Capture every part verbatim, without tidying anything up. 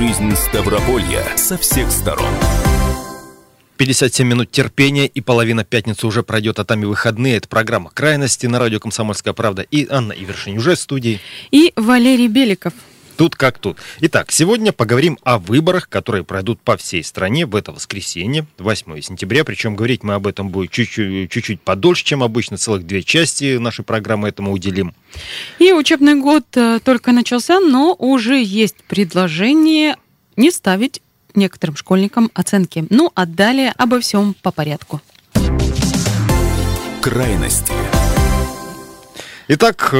Жизнь Ставрополья со всех сторон. пятьдесят семь минут терпения, и половина пятницы уже пройдет, а там и выходные. Это программа «Крайности» на радио «Комсомольская правда». И Анна Ивершин уже в студии. И Валерий Беликов. Тут как тут. Итак, сегодня поговорим о выборах, которые пройдут по всей стране в это воскресенье, восьмого сентября. Причем говорить мы об этом будем чуть-чуть, чуть-чуть подольше, чем обычно. Целых две части нашей программы этому уделим. И учебный год только начался, но уже есть предложение не ставить некоторым школьникам оценки. Ну, а далее обо всем по порядку. Крайности. Итак,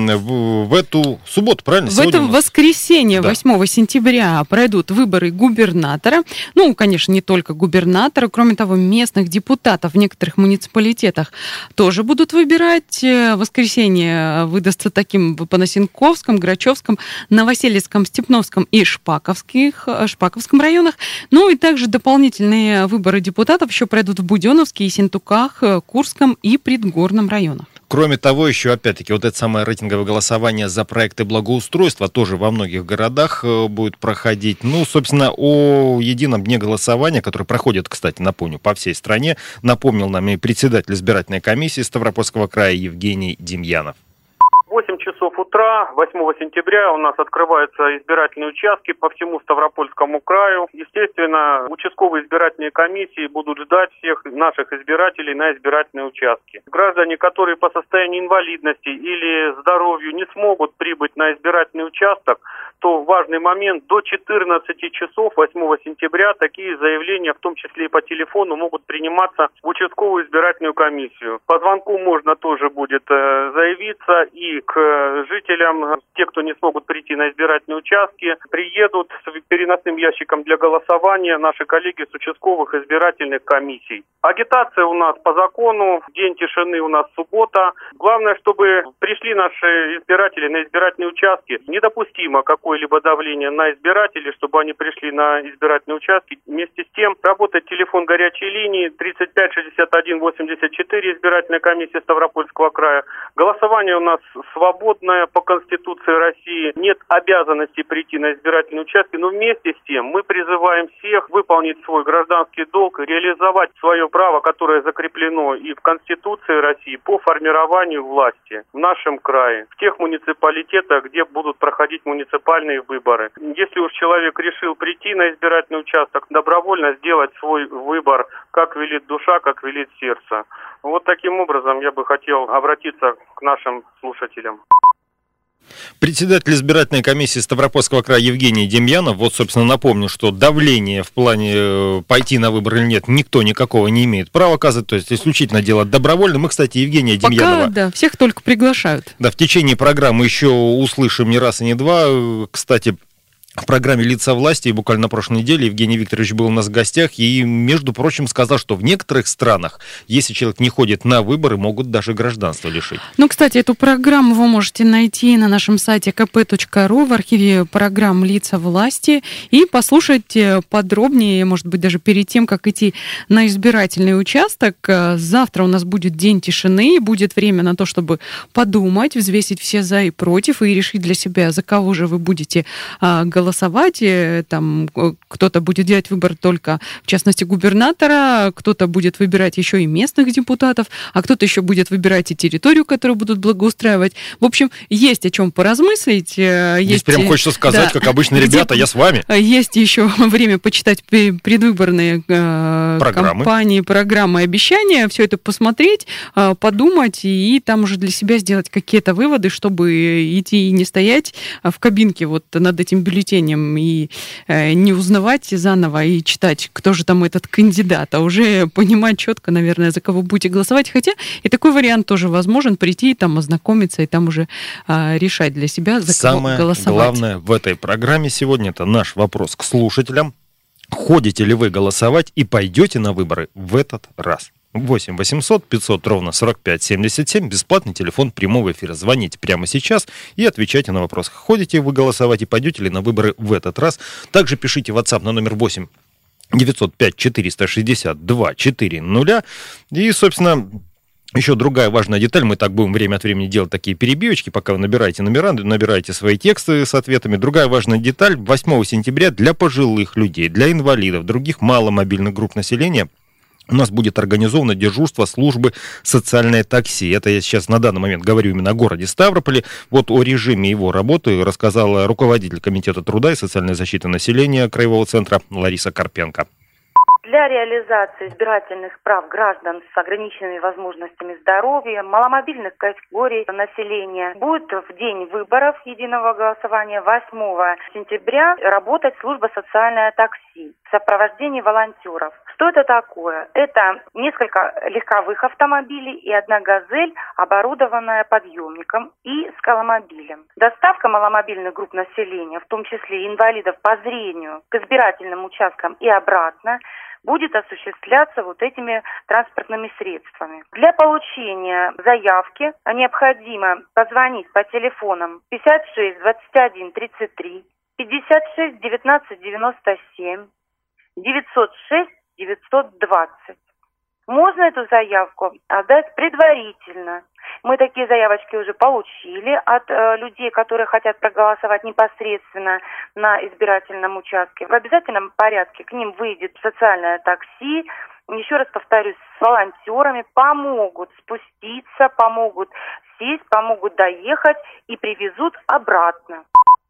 в эту субботу, правильно? В Сегодня это у нас... воскресенье, да. восьмого сентября, пройдут выборы губернатора. Ну, конечно, не только губернатора. Кроме того, местных депутатов в некоторых муниципалитетах тоже будут выбирать. Воскресенье выдастся таким в Понасенковском, Грачевском, Новоселецком, Степновском и Шпаковских, Шпаковском районах. Ну и также дополнительные выборы депутатов еще пройдут в Буденновске, Ессентуках, Курском и Предгорном районах. Кроме того, еще, опять-таки, вот это самое рейтинговое голосование за проекты благоустройства тоже во многих городах будет проходить. Ну, собственно, о едином дне голосования, который проходит, кстати, напомню, по всей стране, напомнил нам и председатель избирательной комиссии Ставропольского края Евгений Демьянов. В восемь часов утра, восьмого сентября, у нас открываются избирательные участки по всему Ставропольскому краю. Естественно, участковые избирательные комиссии будут ждать всех наших избирателей на избирательные участки. Граждане, которые по состоянию инвалидности или здоровью не смогут прибыть на избирательный участок, то важный момент, до четырнадцати часов восьмого сентября такие заявления, в том числе и по телефону, могут приниматься в участковую избирательную комиссию. По звонку можно тоже будет э, заявиться, и к жителям, те, кто не смогут прийти на избирательные участки, приедут с переносным ящиком для голосования наши коллеги с участковых избирательных комиссий. Агитация у нас по закону, день тишины у нас суббота. Главное, чтобы пришли наши избиратели на избирательные участки. Недопустимо какое-либо давление на избирателей, чтобы они пришли на избирательные участки. Вместе с тем, работает телефон горячей линии тридцать пять шестьдесят один восемьдесят четыре, избирательная комиссия Ставропольского края. Голосование у нас свободное по Конституции России. Нет обязанности прийти на избирательные участки, но вместе с тем мы призываем всех выполнить свой гражданский долг и реализовать свое право, которое закреплено и в Конституции России по формированию власти в нашем крае, в тех муниципалитетах, где будут проходить муниципальные выборы. Если уж человек решил прийти на избирательный участок, добровольно сделать свой выбор, как велит душа, как велит сердце. Вот таким образом я бы хотел обратиться к нашим слушателям. Председатель избирательной комиссии Ставропольского края Евгений Демьянов, вот, собственно, напомню, что давление в плане пойти на выборы или нет никто никакого не имеет права оказывать, то есть исключительно дело добровольно. Мы, кстати, Евгения Пока, Демьянова... да, всех только приглашают. Да, в течение программы еще услышим не раз и не два. Кстати, в программе «Лица власти» буквально на прошлой неделе Евгений Викторович был у нас в гостях и, между прочим, сказал, что в некоторых странах, если человек не ходит на выборы, могут даже гражданство лишить. Ну, кстати, эту программу вы можете найти на нашем сайте ка пэ точка ру в архиве программ «Лица власти» и послушать подробнее, может быть, даже перед тем, как идти на избирательный участок. Завтра у нас будет день тишины, будет время на то, чтобы подумать, взвесить все за и против и решить для себя, за кого же вы будете голосовать. голосовать, там кто-то будет делать выбор только, в частности, губернатора, кто-то будет выбирать еще и местных депутатов, а кто-то еще будет выбирать и территорию, которую будут благоустраивать. В общем, есть о чем поразмыслить. Здесь есть, прям хочется сказать, да, как обычно, ребята, я с вами. Есть еще время почитать предвыборные э, программы. кампании, программы, обещания, все это посмотреть, э, подумать и там уже для себя сделать какие-то выводы, чтобы идти и не стоять в кабинке вот над этим бюллетенем и э, не узнавать заново и читать, кто же там этот кандидат, а уже понимать четко, наверное, за кого будете голосовать. Хотя и такой вариант тоже возможен, прийти, там, ознакомиться и там уже э, решать для себя, за Самое кого голосовать. Самое главное в этой программе сегодня — это наш вопрос к слушателям. Ходите ли вы голосовать и пойдете на выборы в этот раз? восемь восемьсот пятьсот ровно сорок пять семьдесят семь, бесплатный телефон прямого эфира. Звоните прямо сейчас и отвечайте на вопрос. Ходите вы голосовать и пойдете ли на выборы в этот раз? Также пишите в WhatsApp на номер восемь девятьсот пять четыреста шестьдесят два четыреста. И, собственно, Еще другая важная деталь, мы так будем время от времени делать такие перебивочки, пока вы набираете номера, набираете свои тексты с ответами. Другая важная деталь, восьмого сентября для пожилых людей, для инвалидов, других маломобильных групп населения у нас будет организовано дежурство службы «Социальное такси». Это я сейчас на данный момент говорю именно о городе Ставрополе. Вот о режиме его работы рассказала руководитель Комитета труда и социальной защиты населения Краевого центра Лариса Карпенко. Для реализации избирательных прав граждан с ограниченными возможностями здоровья, маломобильных категорий населения будет в день выборов единого голосования восьмого сентября работать служба «Социальное такси» в сопровождении волонтеров. Что это такое? Это несколько легковых автомобилей и одна «Газель», оборудованная подъемником и скаломобилем. Доставка маломобильных групп населения, в том числе инвалидов по зрению, к избирательным участкам и обратно, будет осуществляться вот этими транспортными средствами. Для получения заявки необходимо позвонить по телефонам пятьдесят шесть двадцать один тридцать три, пятьдесят шесть девятнадцать девяносто семь, девятьсот шесть девятьсот двадцать. Можно эту заявку отдать предварительно. Мы такие заявочки уже получили от э, людей, которые хотят проголосовать непосредственно на избирательном участке. В обязательном порядке к ним выйдет социальное такси. Еще раз повторюсь, с волонтерами помогут спуститься, помогут сесть, помогут доехать и привезут обратно.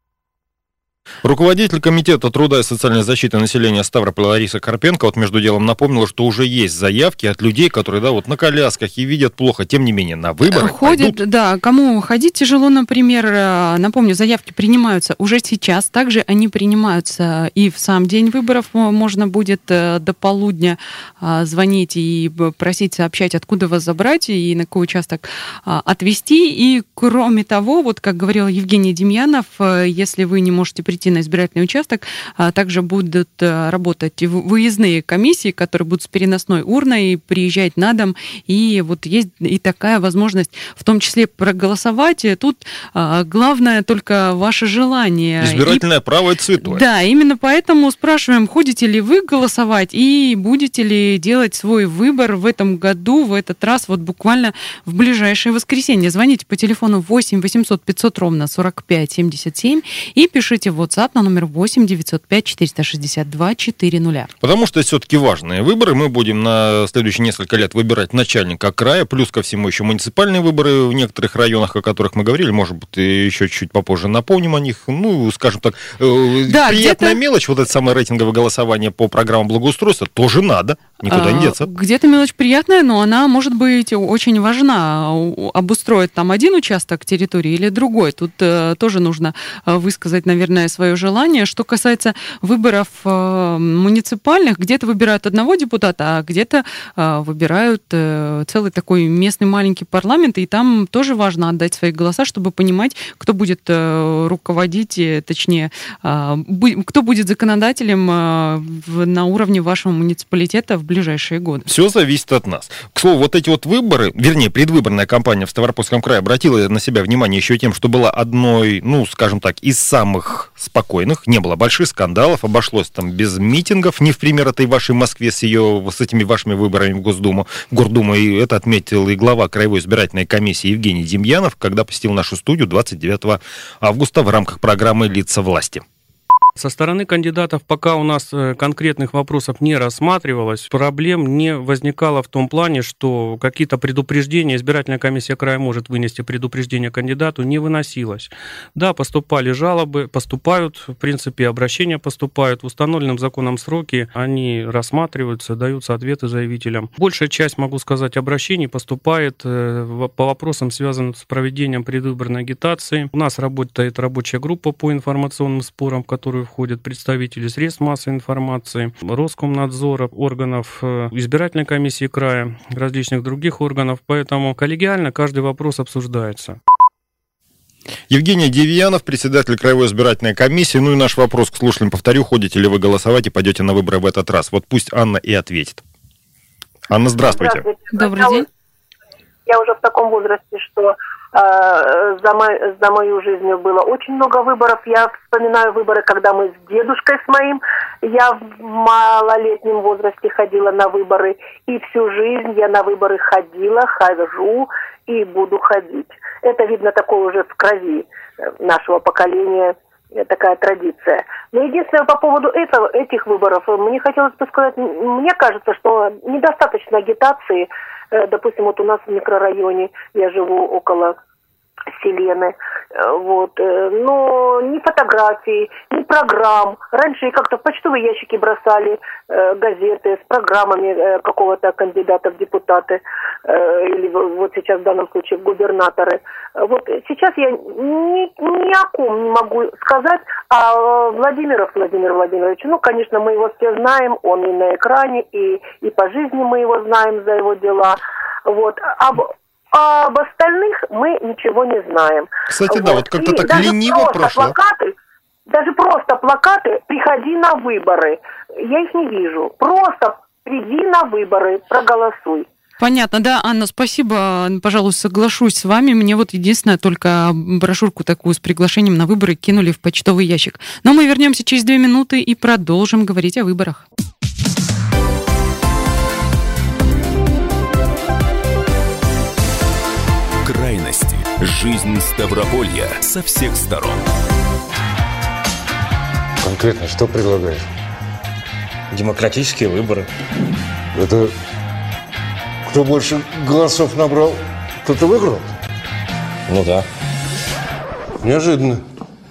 Руководитель Комитета труда и социальной защиты населения Ставрополя Лариса Карпенко вот между делом напомнила, что уже есть заявки от людей, которые, да, вот на колясках и видят плохо, тем не менее на выборы ходят, пойдут. Да, кому ходить тяжело, например, напомню, заявки принимаются уже сейчас, также они принимаются и в сам день выборов, можно будет до полудня звонить и просить сообщать, откуда вас забрать и на какой участок отвезти, и кроме того, вот как говорил Евгений Демьянов, если вы не можете прийти на избирательный участок, а также будут работать выездные комиссии, которые будут с переносной урной приезжать на дом, и вот есть и такая возможность, в том числе проголосовать. Тут а, главное только ваше желание. Избирательное и... право — это святое. Да, именно поэтому спрашиваем, ходите ли вы голосовать и будете ли делать свой выбор в этом году, в этот раз, вот буквально в ближайшее воскресенье. Звоните по телефону восемь восемьсот пятьсот ровно сорок пять семьдесят семь и пишите в WhatsApp на номер восемь девятьсот пять четыреста шестьдесят два четыреста. Потому что это все-таки важные выборы. Мы будем на следующие несколько лет выбирать начальника края, плюс ко всему еще муниципальные выборы в некоторых районах, о которых мы говорили. Может быть, еще чуть попозже напомним о них. Ну, скажем так, да, приятная где-то... мелочь, вот это самое рейтинговое голосование по программам благоустройства, тоже надо, никуда а, не деться. Где-то мелочь приятная, но она может быть очень важна. Обустроить там один участок территории или другой. Тут э, тоже нужно высказать, наверное, свое желание. Что касается выборов э, муниципальных, где-то выбирают одного депутата, а где-то э, выбирают э, целый такой местный маленький парламент, и там тоже важно отдать свои голоса, чтобы понимать, кто будет э, руководить, э, точнее, э, бу- кто будет законодателем э, в, на уровне вашего муниципалитета в ближайшие годы. Все зависит от нас. К слову, вот эти вот выборы, вернее, предвыборная кампания в Ставропольском крае обратила на себя внимание еще тем, что была одной, ну, скажем так, из самых спокойных, не было больших скандалов, обошлось там без митингов, не в пример этой вашей Москве с ее, с этими вашими выборами в Госдуму, в Гордуму, и это отметил и глава Краевой избирательной комиссии Евгений Демьянов, когда посетил нашу студию двадцать девятого августа в рамках программы «Лица власти». Со стороны кандидатов пока у нас конкретных вопросов не рассматривалось, проблем не возникало в том плане, что какие-то предупреждения, избирательная комиссия края может вынести предупреждение кандидату, не выносилось. Да, поступали жалобы, поступают, в принципе, обращения поступают, в установленном законом сроке они рассматриваются, даются ответы заявителям. Большая часть, могу сказать, обращений поступает по вопросам, связанным с проведением предвыборной агитации. У нас работает рабочая группа по информационным спорам, в которую входят представители средств массовой информации, Роскомнадзора, органов избирательной комиссии края, различных других органов, поэтому коллегиально каждый вопрос обсуждается. Евгений Демьянов, председатель Краевой избирательной комиссии. Ну и наш вопрос к слушателям, повторю, ходите ли вы голосовать и пойдете на выборы в этот раз? Вот пусть Анна и ответит. Анна, здравствуйте. Здравствуйте. Добрый день. Я уже в таком возрасте, что э, за, мо- за мою жизнь было очень много выборов. Я вспоминаю выборы, когда мы с дедушкой с моим Я в малолетнем возрасте ходила на выборы, и всю жизнь я на выборы ходила, хожу и буду ходить. Это, видно, такое уже в крови нашего поколения, такая традиция. Но единственное, по поводу этого, этих выборов, мне хотелось бы сказать, мне кажется, что недостаточно агитации. Допустим, вот у нас в микрорайоне, я живу около Селены, вот, но ни фотографий, ни программ. Раньше как-то в почтовые ящики бросали э, газеты с программами э, какого-то кандидата в депутаты, э, или вот сейчас в данном случае в губернаторы. Вот сейчас я ни, ни о ком не могу сказать, а Владимиров Владимир Владимирович, ну, конечно, мы его все знаем, он и на экране, и, и по жизни мы его знаем за его дела, вот, об А об остальных мы ничего не знаем. Кстати, вот. да, вот как-то и так даже лениво прошло. Плакаты, даже просто плакаты «Приходи на выборы». Я их не вижу. Просто приди на выборы, проголосуй. Понятно, да, Анна, спасибо. Пожалуй, соглашусь с вами. Мне вот единственное, только брошюрку такую с приглашением на выборы кинули в почтовый ящик. Но мы вернемся через две минуты и продолжим говорить о выборах. Крайности. Жизнь Ставрополья со всех сторон. Конкретно что предлагаешь? Демократические выборы. Это кто больше голосов набрал, тот и выиграл? Ну да. Неожиданно.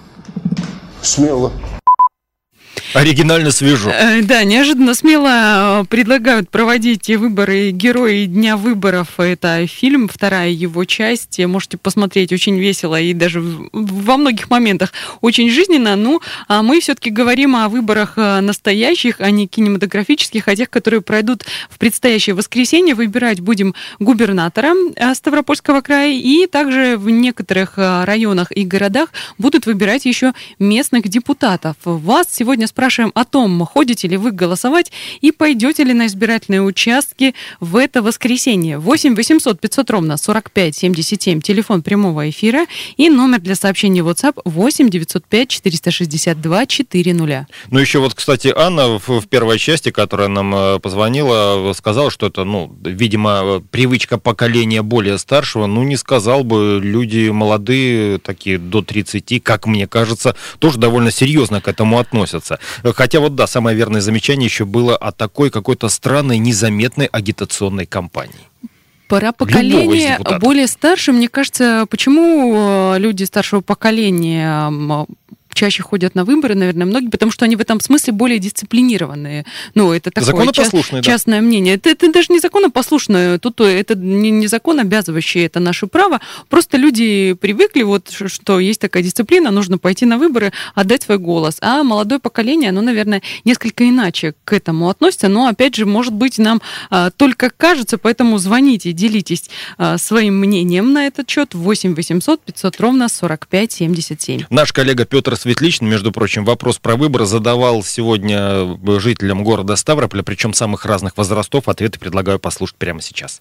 Смело. Оригинально, свежо. Да, неожиданно смело предлагают проводить выборы «Герои дня выборов». Это фильм, вторая его часть. Можете посмотреть, очень весело и даже во многих моментах очень жизненно. Ну, а мы все-таки говорим о выборах настоящих, а не кинематографических, а тех, которые пройдут в предстоящее воскресенье. Выбирать будем губернатора Ставропольского края, и также в некоторых районах и городах будут выбирать еще местных депутатов. Вас сегодня спрашиваем о том, ходите ли вы голосовать и пойдете ли на избирательные участки в это воскресенье. восемь восемьсот пятьсот ровно сорок пять семьдесят семь, телефон прямого эфира, и номер для сообщений WhatsApp восемь девятьсот пять четыреста шестьдесят два четыреста. Ну, еще вот, кстати, Анна в, в первой части, которая нам позвонила, сказала, что это, ну, видимо, привычка поколения более старшего. Ну, не сказал бы, люди молодые, такие до тридцати, как мне кажется, тоже довольно серьезно к этому относятся. Хотя вот, да, самое верное замечание еще было о такой какой-то странной, незаметной агитационной кампании. Пора поколения более старше. Мне кажется, почему люди старшего поколения чаще ходят на выборы, наверное, многие, потому что они в этом смысле более дисциплинированные. Ну, это такое законопослушные, ча- частное да. мнение. Это, это даже не законопослушное, тут это не, не закон обязывающий, это наше право. Просто люди привыкли, вот, что есть такая дисциплина, нужно пойти на выборы, отдать свой голос. А молодое поколение, оно, наверное, несколько иначе к этому относится. Но, опять же, может быть, нам а, только кажется, поэтому звоните, делитесь а, своим мнением на этот счет. восемь восемьсот пятьсот ровно сорок пять семьдесят семь. Наш коллега Петр Светличный, между прочим, вопрос про выборы задавал сегодня жителям города Ставрополя, причем самых разных возрастов. Ответы предлагаю послушать прямо сейчас.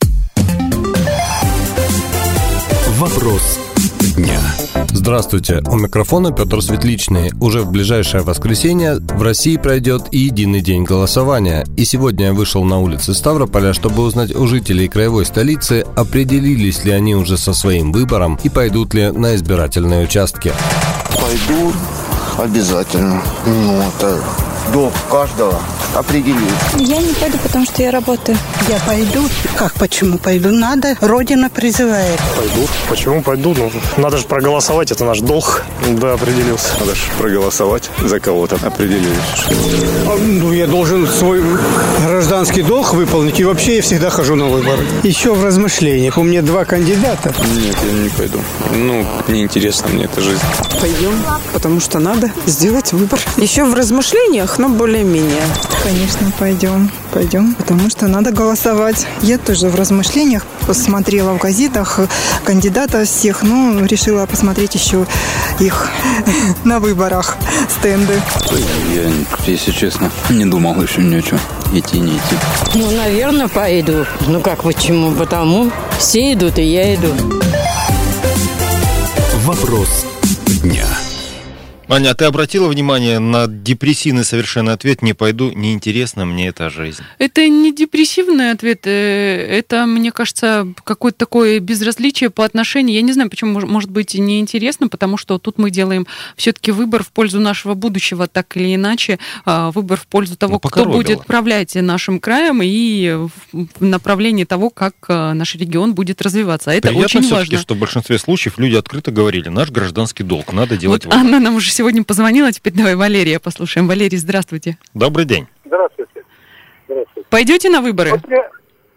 Вопрос дня. Здравствуйте, у микрофона Петр Светличный. Уже в ближайшее воскресенье в России пройдет и единый день голосования. И сегодня я вышел на улицы Ставрополя, чтобы узнать у жителей краевой столицы, определились ли они уже со своим выбором и пойдут ли на избирательные участки. Пойду обязательно. Ну, это долг каждого определить. Я не пойду, потому что я работаю. Я пойду. Как почему пойду? Надо. Родина призывает. Пойду. Почему пойду? Ну, надо же проголосовать, это наш долг. Да, определился. Надо же проголосовать за кого-то. Определились. А, ну, я должен свой гражданский долг выполнить. И вообще я всегда хожу на выборы. Еще в размышлениях. У меня два кандидата. Нет, я не пойду. Ну, неинтересно мне эта жизнь. Пойдем, потому что надо сделать выбор. Еще в размышлениях, но более-менее. Конечно, пойдем. Пойдем, потому что надо голосовать. Я тоже в размышлениях посмотрела в газетах кандидатов всех, но решила посмотреть еще их на выборах, стенды. Я, если честно, не думал еще ни о чем. Идти, не идти. Ну, наверное, пойду. Ну, как почему? Потому все идут, и я иду. Вопрос дня. Аня, а ты обратила внимание на депрессивный совершенно ответ «не пойду, неинтересна мне эта жизнь»? Это не депрессивный ответ, это, мне кажется, какое-то такое безразличие по отношению, я не знаю, почему, может быть, неинтересно, потому что тут мы делаем все-таки выбор в пользу нашего будущего, так или иначе, выбор в пользу того, ну, кто будет правлять нашим краем и в направлении того, как наш регион будет развиваться. Это приятно очень все-таки, важно. Что в большинстве случаев люди открыто говорили, наш гражданский долг, надо делать вот выбор. Анна нам уже сегодня позвонила, теперь давай Валерия послушаем. Валерий, здравствуйте. Добрый день. Здравствуйте. Здравствуйте. Пойдете на выборы? Вот я...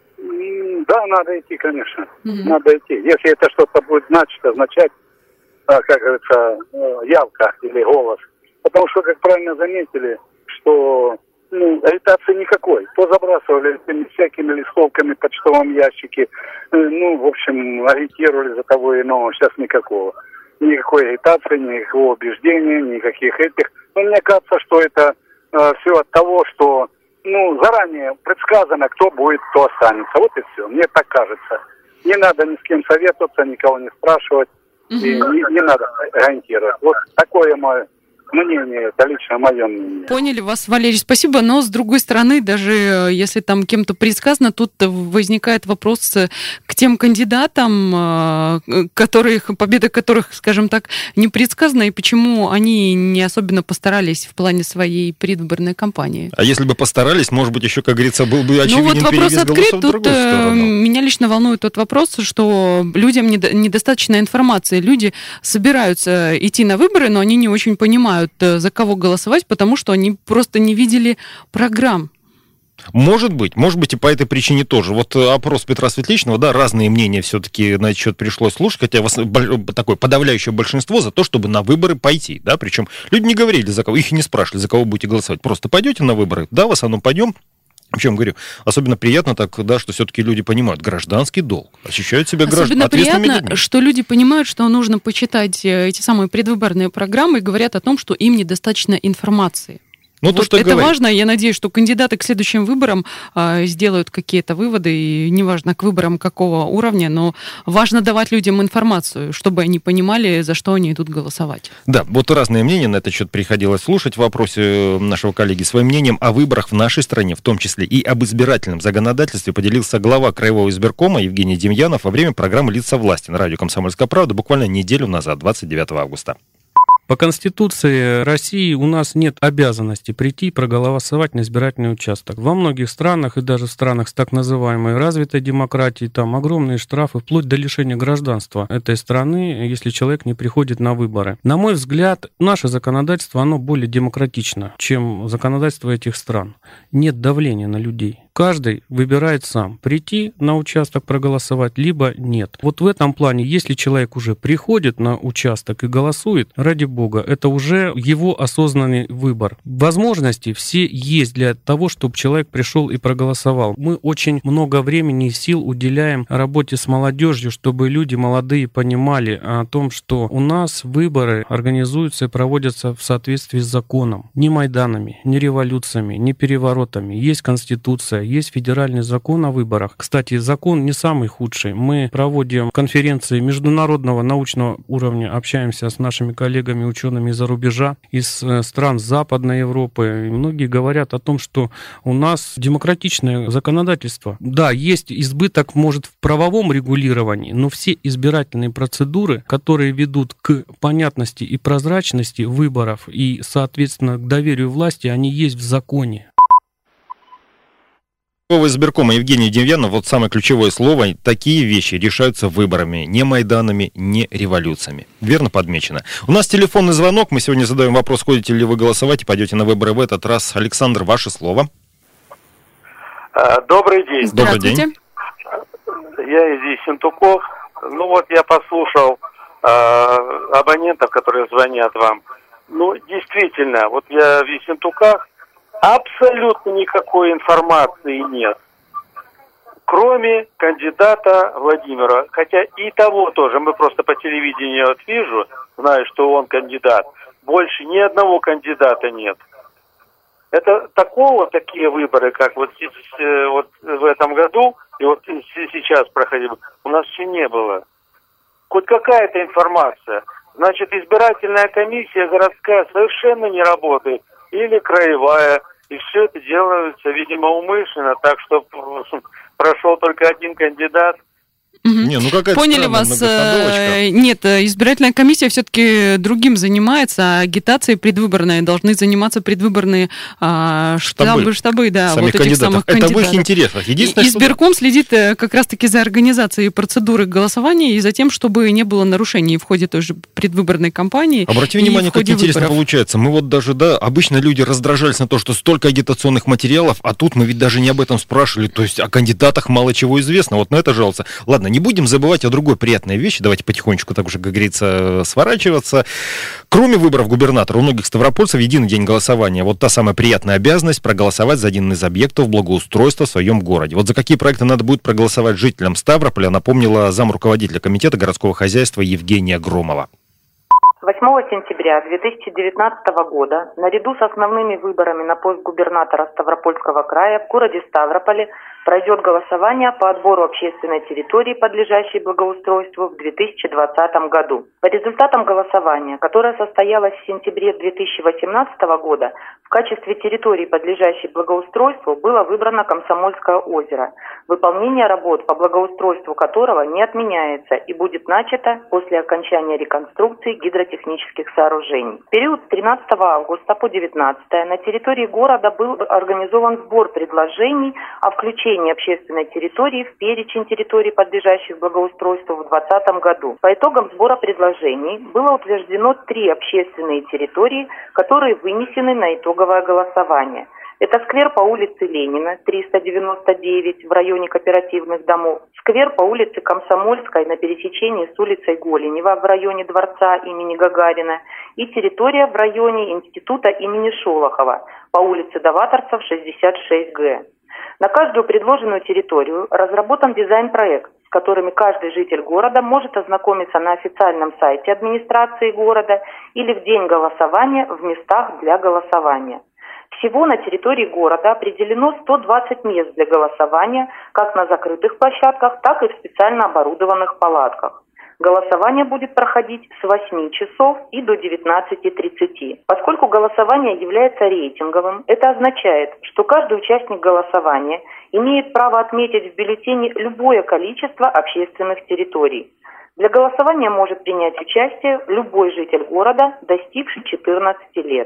Да, надо идти, конечно. Угу. Надо идти. Если это что-то будет значить, означать, как говорится, явка или голос. Потому что, как правильно заметили, что ну, агитации никакой. Позабрасывали этими всякими листовками в почтовом ящике. Ну, в общем, агитировали за того и иного. Сейчас никакого. Никакой агитации, никакого убеждения, никаких этих. Но мне кажется, что это э, все от того, что ну, заранее предсказано, кто будет, кто останется. Вот и все. Мне так кажется. Не надо ни с кем советоваться, никого не спрашивать. И не, не надо агитировать. Вот такое мое мнение, это лично мое мнение. Поняли вас, Валерий, спасибо. Но, с другой стороны, даже если там кем-то предсказано, тут возникает вопрос к тем кандидатам, которых, победа которых, скажем так, не предсказана, и почему они не особенно постарались в плане своей предвыборной кампании. А если бы постарались, может быть, еще, как говорится, был бы очевиден ну, вот перевес открыт, голосов в другую тут, сторону. Меня лично волнует тот вопрос, что людям недостаточно информации. Люди собираются идти на выборы, но они не очень понимают, за кого голосовать, потому что они просто не видели программ. Может быть, может быть и по этой причине тоже. Вот опрос Петра Светличного, да, разные мнения все-таки на этот счет пришлось слушать, хотя такое подавляющее большинство за то, чтобы на выборы пойти, да, причем люди не говорили, за кого, их не спрашивали, за кого будете голосовать, просто пойдете на выборы, да, в основном пойдем. В чем говорю, особенно приятно так, да, что все-таки люди понимают гражданский долг, ощущают себя гражданами. Особенно приятно, людьми. Что люди понимают, что нужно почитать эти самые предвыборные программы и говорят о том, что им недостаточно информации. Ну, вот то, что это говорит. важно. Я надеюсь, что кандидаты к следующим выборам э, сделают какие-то выводы, и неважно, к выборам какого уровня, но важно давать людям информацию, чтобы они понимали, за что они идут голосовать. Да, вот разные мнения на этот счет приходилось слушать в вопросе нашего коллеги. Своим мнением о выборах в нашей стране, в том числе и об избирательном законодательстве, поделился глава Краевого избиркома Евгений Демьянов во время программы «Лица власти» на радио «Комсомольская правда» буквально неделю назад, двадцать девятого августа. По Конституции России у нас нет обязанности прийти и проголосовать на избирательный участок. Во многих странах, и даже в странах с так называемой развитой демократией, там огромные штрафы, вплоть до лишения гражданства этой страны, если человек не приходит на выборы. На мой взгляд, наше законодательство, оно более демократично, чем законодательство этих стран. Нет давления на людей. Каждый выбирает сам, прийти на участок проголосовать, либо нет. Вот в этом плане, если человек уже приходит на участок и голосует, ради бога, это уже его осознанный выбор. Возможности все есть для того, чтобы человек пришел и проголосовал. Мы очень много времени и сил уделяем работе с молодежью, чтобы люди молодые понимали о том, что у нас выборы организуются и проводятся в соответствии с законом. Ни майданами, ни революциями, ни переворотами. Есть Конституция, есть федеральный закон о выборах. Кстати, закон не самый худший. Мы проводим конференции международного научного уровня, общаемся с нашими коллегами, учеными из-за рубежа, из стран Западной Европы. И многие говорят о том, что у нас демократичное законодательство. Да, есть избыток, может, в правовом регулировании, но все избирательные процедуры, которые ведут к понятности и прозрачности выборов и, соответственно, к доверию власти, они есть в законе. Глава избиркома Евгений Демьянов, вот самое ключевое слово, такие вещи решаются выборами, не майданами, не революциями. Верно подмечено. У нас телефонный звонок, мы сегодня задаем вопрос, ходите ли вы голосовать и пойдете на выборы в этот раз. Александр, ваше слово. Добрый день. Добрый день. Я из Ессентуков. Ну вот я послушал э, абонентов, которые звонят вам. Ну, действительно, вот я в Ессентуках, абсолютно никакой информации нет, кроме кандидата Владимира. Хотя и того тоже, мы просто по телевидению вот вижу, знаю, что он кандидат. Больше ни одного кандидата нет. Это такого, такие выборы, как вот, вот в этом году, и вот сейчас проходили, у нас еще не было. Хоть какая-то информация. Значит, избирательная комиссия городская совершенно не работает. Или краевая. И все это делается, видимо, умышленно, так что прошел только один кандидат. Не, ну какая-то Поняли вас. Нет, избирательная комиссия все-таки другим занимается, а агитацией предвыборной должны заниматься предвыборные а, штабы, штабы, штабы да, самих вот этих самых кандидатов. Это в их интересах. Единственное, Избирком что... следит как раз-таки за организацией процедуры голосования и за тем, чтобы не было нарушений в ходе той же предвыборной кампании. Обрати внимание, как интересно выборов. Получается. Мы вот даже, да, обычно люди раздражались на то, что столько агитационных материалов, а тут мы ведь даже не об этом спрашивали. То есть о кандидатах мало чего известно. Вот на это жаловаться. Ладно, не будем забывать о другой приятной вещи. Давайте потихонечку, так уже, как говорится, сворачиваться. Кроме выборов губернатора, у многих ставропольцев единый день голосования. Вот та самая приятная обязанность проголосовать за один из объектов благоустройства в своем городе. Вот за какие проекты надо будет проголосовать жителям Ставрополя, напомнила замруководителя комитета городского хозяйства Евгения Громова. восьмого сентября две тысячи девятнадцатого года наряду с основными выборами на пост губернатора Ставропольского края в городе Ставрополе пройдет голосование по отбору общественной территории, подлежащей благоустройству в две тысячи двадцатом году. По результатам голосования, которое состоялось в сентябре две тысячи восемнадцатого года, в качестве территории, подлежащей благоустройству, было выбрано Комсомольское озеро, выполнение работ по благоустройству которого не отменяется и будет начато после окончания реконструкции гидротехнических сооружений. В период с тринадцатого августа по девятнадцатое на территории города был организован сбор предложений о включении общественной территории в перечень территорий, подлежащих благоустройству в двадцатом году. По итогам сбора предложений было утверждено три общественные территории, которые вынесены на итоговое голосование. Это сквер по улице Ленина, триста девяносто девять, в районе кооперативных домов, сквер по улице Комсомольской на пересечении с улицей Голенева в районе дворца имени Гагарина и территория в районе института имени Шолохова по улице Даваторцев, шестьдесят шесть Г. На каждую предложенную территорию разработан дизайн-проект, с которыми каждый житель города может ознакомиться на официальном сайте администрации города или в день голосования в местах для голосования. Всего на территории города определено сто двадцать мест для голосования как на закрытых площадках, так и в специально оборудованных палатках. Голосование будет проходить с восьми часов и до девятнадцати тридцати. Поскольку голосование является рейтинговым, это означает, что каждый участник голосования имеет право отметить в бюллетене любое количество общественных территорий. Для голосования может принять участие любой житель города, достигший четырнадцати лет.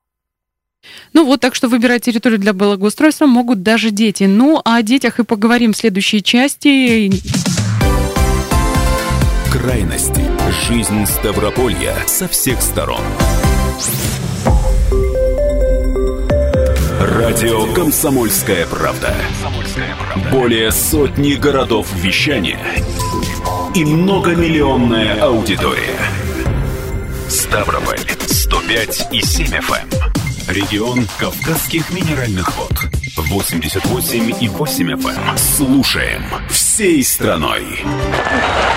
Ну вот, так что выбирать территорию для благоустройства могут даже дети. Ну, а о детях и поговорим в следующей части. Крайности. Жизнь Ставрополья со всех сторон. Радио «Комсомольская правда». Более сотни городов вещания и многомиллионная аудитория. Ставрополь сто пять и семь эф эм. Регион Кавказских минеральных вод. восемьдесят восемь и восемь эф эм. Слушаем всей страной.